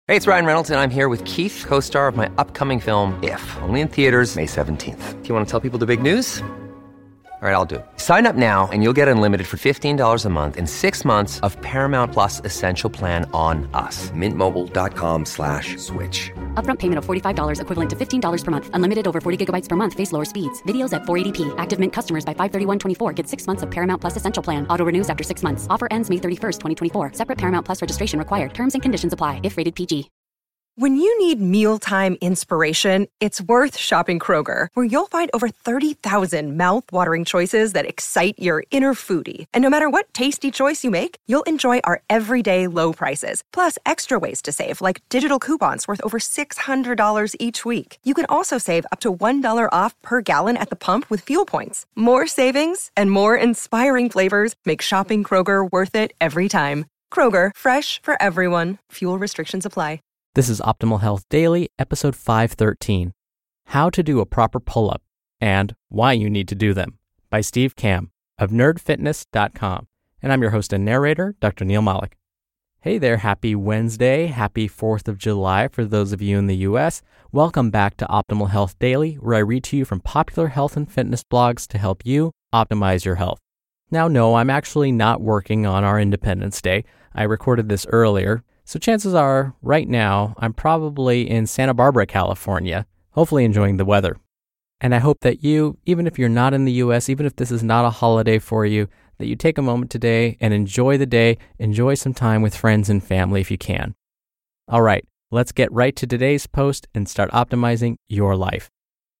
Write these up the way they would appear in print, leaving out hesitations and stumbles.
Hey, it's Ryan Reynolds, and I'm here with Keith, co-star of my upcoming film, If, only in theaters May 17th. Do you want to tell people the big news? All right, I'll do it. Sign up now and you'll get unlimited for $15 a month and 6 months of Paramount Plus Essential Plan on us. MintMobile.com/switch. Upfront payment of $45 equivalent to $15 per month. Unlimited over 40 gigabytes per month. Face lower speeds. Videos at 480p. Active Mint customers by 531.24 get 6 months of Paramount Plus Essential Plan. Auto renews after 6 months. Offer ends May 31st, 2024. Separate Paramount Plus registration required. Terms and conditions apply if rated PG. When you need mealtime inspiration, it's worth shopping Kroger, where you'll find over 30,000 mouth-watering choices that excite your inner foodie. And no matter what tasty choice you make, you'll enjoy our everyday low prices, plus extra ways to save, like digital coupons worth over $600 each week. You can also save up to $1 off per gallon at the pump with fuel points. More savings and more inspiring flavors make shopping Kroger worth it every time. Kroger, fresh for everyone. Fuel restrictions apply. This is Optimal Health Daily, episode 513, How to Do a Proper Pull-Up and Why You Need to Do Them, by Steve Kamb of nerdfitness.com. And I'm your host and narrator, Dr. Neil Malik. Hey there, happy Wednesday, happy 4th of July for those of you in the US. Welcome back to Optimal Health Daily, where I read to you from popular health and fitness blogs to help you optimize your health. Now, no, I'm actually not working on our Independence Day. I recorded this earlier. So chances are, right now, I'm probably in Santa Barbara, California, hopefully enjoying the weather. And I hope that you, even if you're not in the US, even if this is not a holiday for you, that you take a moment today and enjoy the day, enjoy some time with friends and family if you can. All right, let's get right to today's post and start optimizing your life.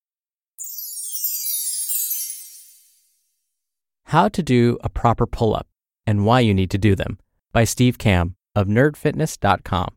How to Do a Proper Pull-Up and Why You Need to Do Them, by Steve Kamb of nerdfitness.com.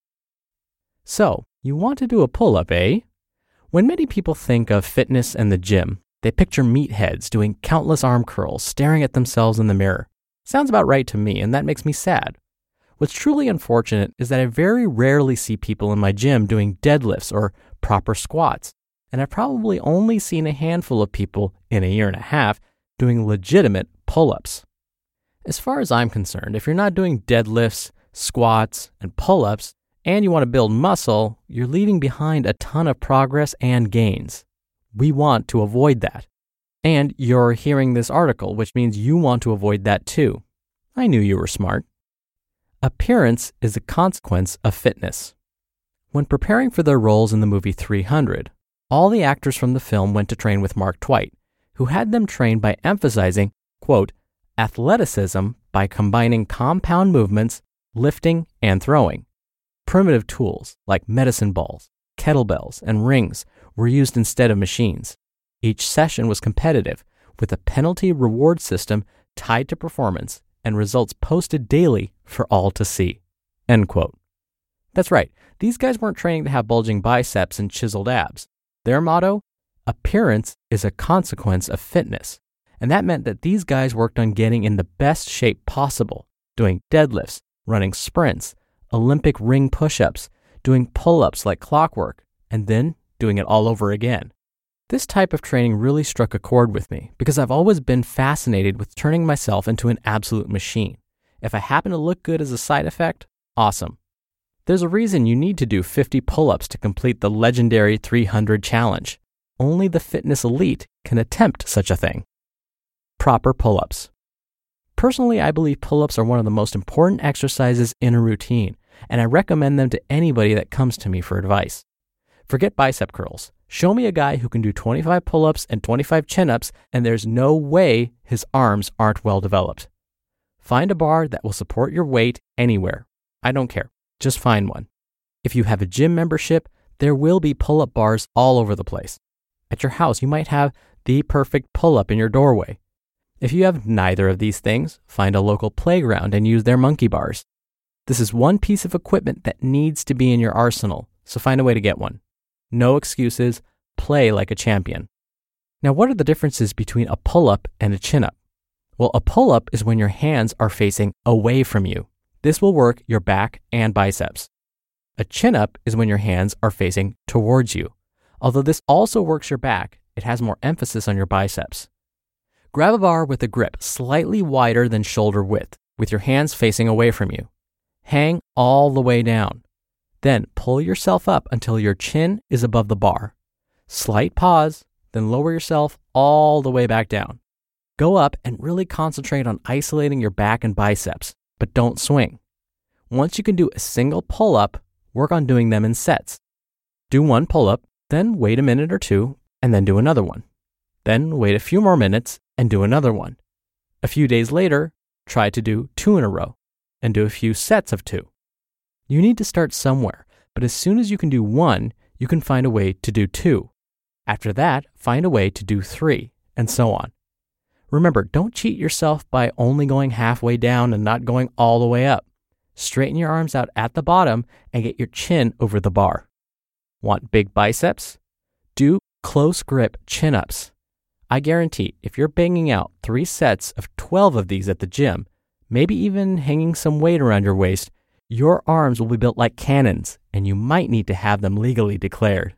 So, you want to do a pull-up, eh? When many people think of fitness and the gym, they picture meatheads doing countless arm curls, staring at themselves in the mirror. Sounds about right to me, and that makes me sad. What's truly unfortunate is that I very rarely see people in my gym doing deadlifts or proper squats, and I've probably only seen a handful of people in a year and a half doing legitimate pull-ups. As far as I'm concerned, if you're not doing deadlifts, squats, and pull-ups, and you want to build muscle, you're leaving behind a ton of progress and gains. We want to avoid that. And you're hearing this article, which means you want to avoid that too. I knew you were smart. Appearance is a consequence of fitness. When preparing for their roles in the movie 300, all the actors from the film went to train with Mark Twight, who had them train by emphasizing, quote, athleticism by combining compound movements, lifting, and throwing. Primitive tools like medicine balls, kettlebells, and rings were used instead of machines. Each session was competitive, with a penalty-reward system tied to performance and results posted daily for all to see. End quote. That's right, these guys weren't training to have bulging biceps and chiseled abs. Their motto? Appearance is a consequence of fitness. And that meant that these guys worked on getting in the best shape possible, doing deadlifts, running sprints, Olympic ring push-ups, doing pull-ups like clockwork, and then doing it all over again. This type of training really struck a chord with me because I've always been fascinated with turning myself into an absolute machine. If I happen to look good as a side effect, awesome. There's a reason you need to do 50 pull-ups to complete the legendary 300 challenge. Only the fitness elite can attempt such a thing. Proper pull-ups. Personally, I believe pull-ups are one of the most important exercises in a routine, and I recommend them to anybody that comes to me for advice. Forget bicep curls. Show me a guy who can do 25 pull-ups and 25 chin-ups, and there's no way his arms aren't well developed. Find a bar that will support your weight anywhere. I don't care. Just find one. If you have a gym membership, there will be pull-up bars all over the place. At your house, you might have the perfect pull-up in your doorway. If you have neither of these things, find a local playground and use their monkey bars. This is one piece of equipment that needs to be in your arsenal, so find a way to get one. No excuses, play like a champion. Now, what are the differences between a pull-up and a chin-up? Well, a pull-up is when your hands are facing away from you. This will work your back and biceps. A chin-up is when your hands are facing towards you. Although this also works your back, it has more emphasis on your biceps. Grab a bar with a grip slightly wider than shoulder width, with your hands facing away from you. Hang all the way down. Then pull yourself up until your chin is above the bar. Slight pause, then lower yourself all the way back down. Go up and really concentrate on isolating your back and biceps, but don't swing. Once you can do a single pull-up, work on doing them in sets. Do one pull-up, then wait a minute or two, and then do another one. Then wait a few more minutes and do another one. A few days later, try to do 2 in a row and do a few sets of 2. You need to start somewhere, but as soon as you can do 1, you can find a way to do 2. After that, find a way to do 3, and so on. Remember, don't cheat yourself by only going halfway down and not going all the way up. Straighten your arms out at the bottom and get your chin over the bar. Want big biceps? Do close grip chin-ups. I guarantee if you're banging out 3 sets of 12 of these at the gym, maybe even hanging some weight around your waist, your arms will be built like cannons, and you might need to have them legally declared.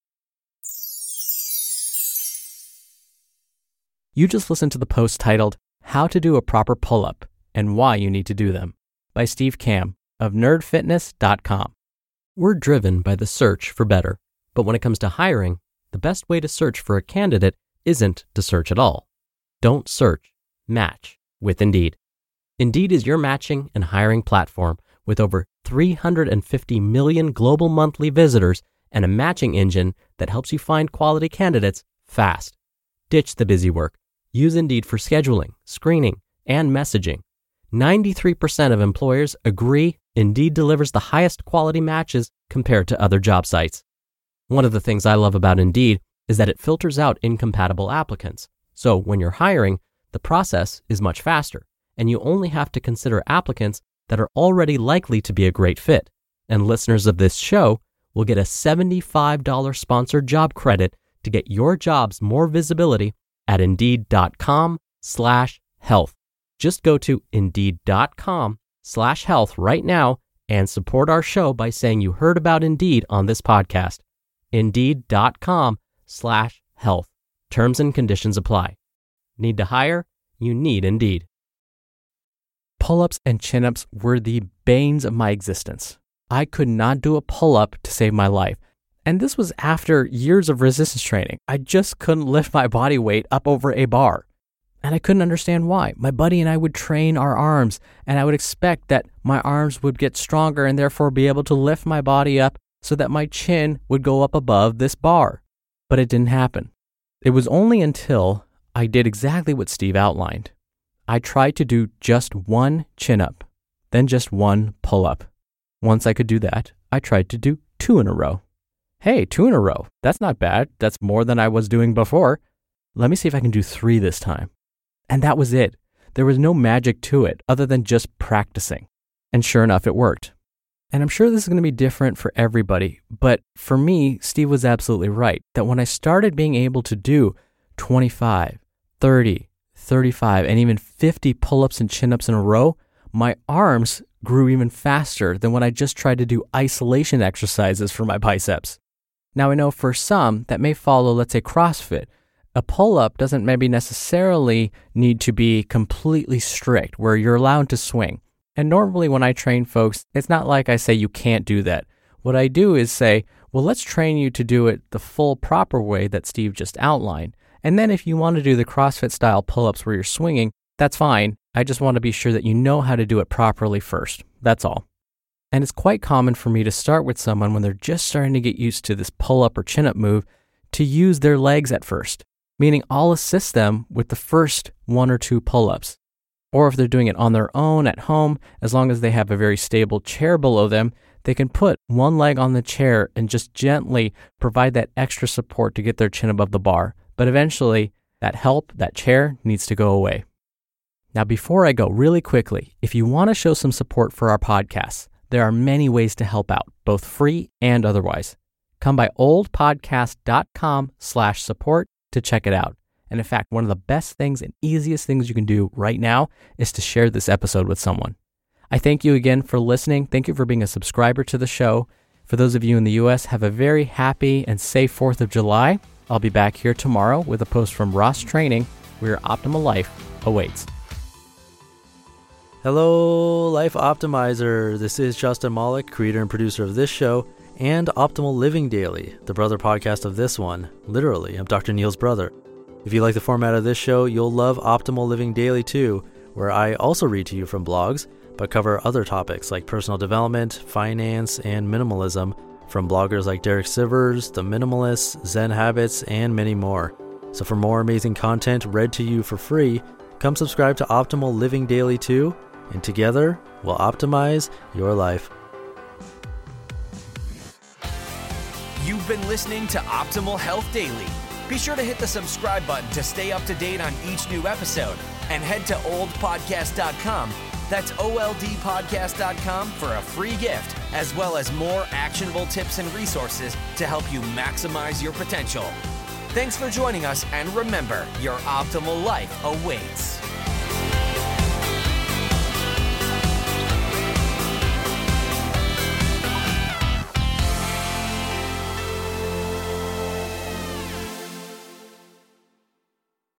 You just listened to the post titled, How to Do a Proper Pull-Up and Why You Need to Do Them by Steve Kamb of nerdfitness.com. We're driven by the search for better, but when it comes to hiring, the best way to search for a candidate isn't to search at all. Don't search, match with Indeed. Indeed is your matching and hiring platform with over 350 million global monthly visitors and a matching engine that helps you find quality candidates fast. Ditch the busy work. Use Indeed for scheduling, screening, and messaging. 93% of employers agree Indeed delivers the highest quality matches compared to other job sites. One of the things I love about Indeed is that it filters out incompatible applicants. So when you're hiring, the process is much faster, and you only have to consider applicants that are already likely to be a great fit. And listeners of this show will get a $75 sponsored job credit to get your jobs more visibility at Indeed.com/health. Just go to Indeed.com/health right now and support our show by saying you heard about Indeed on this podcast. Indeed.com/health. Terms and conditions apply. Need to hire? You need Indeed. Pull-ups and chin-ups were the banes of my existence. I could not do a pull-up to save my life. And this was after years of resistance training. I just couldn't lift my body weight up over a bar. And I couldn't understand why. My buddy and I would train our arms, and I would expect that my arms would get stronger and therefore be able to lift my body up so that my chin would go up above this bar. But it didn't happen. It was only until I did exactly what Steve outlined. I tried to do just 1 chin-up, then just 1 pull-up. Once I could do that, I tried to do 2 in a row. Hey, 2 in a row. That's not bad. That's more than I was doing before. Let me see if I can do 3 this time. And that was it. There was no magic to it other than just practicing. And sure enough, it worked. And I'm sure this is going to be different for everybody. But for me, Steve was absolutely right that when I started being able to do 25, 30, 35, and even 50 pull-ups and chin-ups in a row, my arms grew even faster than when I just tried to do isolation exercises for my biceps. Now, I know for some that may follow, let's say, CrossFit. A pull-up doesn't maybe necessarily need to be completely strict where you're allowed to swing. And normally when I train folks, it's not like I say you can't do that. What I do is say, well, let's train you to do it the full proper way that Steve just outlined. And then if you want to do the CrossFit style pull-ups where you're swinging, that's fine. I just want to be sure that you know how to do it properly first. That's all. And it's quite common for me to start with someone when they're just starting to get used to this pull-up or chin-up move to use their legs at first, meaning I'll assist them with the first 1 or 2 pull-ups. Or if they're doing it on their own at home, as long as they have a very stable chair below them, they can put one leg on the chair and just gently provide that extra support to get their chin above the bar. But eventually, that help, that chair, needs to go away. Now, before I go, really quickly, if you want to show some support for our podcasts, there are many ways to help out, both free and otherwise. Come by oldpodcast.com/support to check it out. And in fact, one of the best things and easiest things you can do right now is to share this episode with someone. I thank you again for listening. Thank you for being a subscriber to the show. For those of you in the U.S., have a very happy and safe 4th of July. I'll be back here tomorrow with a post from Ross Training, where your optimal life awaits. Hello, Life Optimizer. This is Justin Malik, creator and producer of this show and Optimal Living Daily, the brother podcast of this one. Literally, I'm Dr. Neil's brother. If you like the format of this show, you'll love Optimal Living Daily too, where I also read to you from blogs, but cover other topics like personal development, finance, and minimalism from bloggers like Derek Sivers, The Minimalists, Zen Habits, and many more. So for more amazing content read to you for free, come subscribe to Optimal Living Daily too, and together we'll optimize your life. You've been listening to Optimal Health Daily. Be sure to hit the subscribe button to stay up to date on each new episode, and head to oldpodcast.com. That's oldpodcast.com for a free gift, as well as more actionable tips and resources to help you maximize your potential. Thanks for joining us, and remember, your optimal life awaits.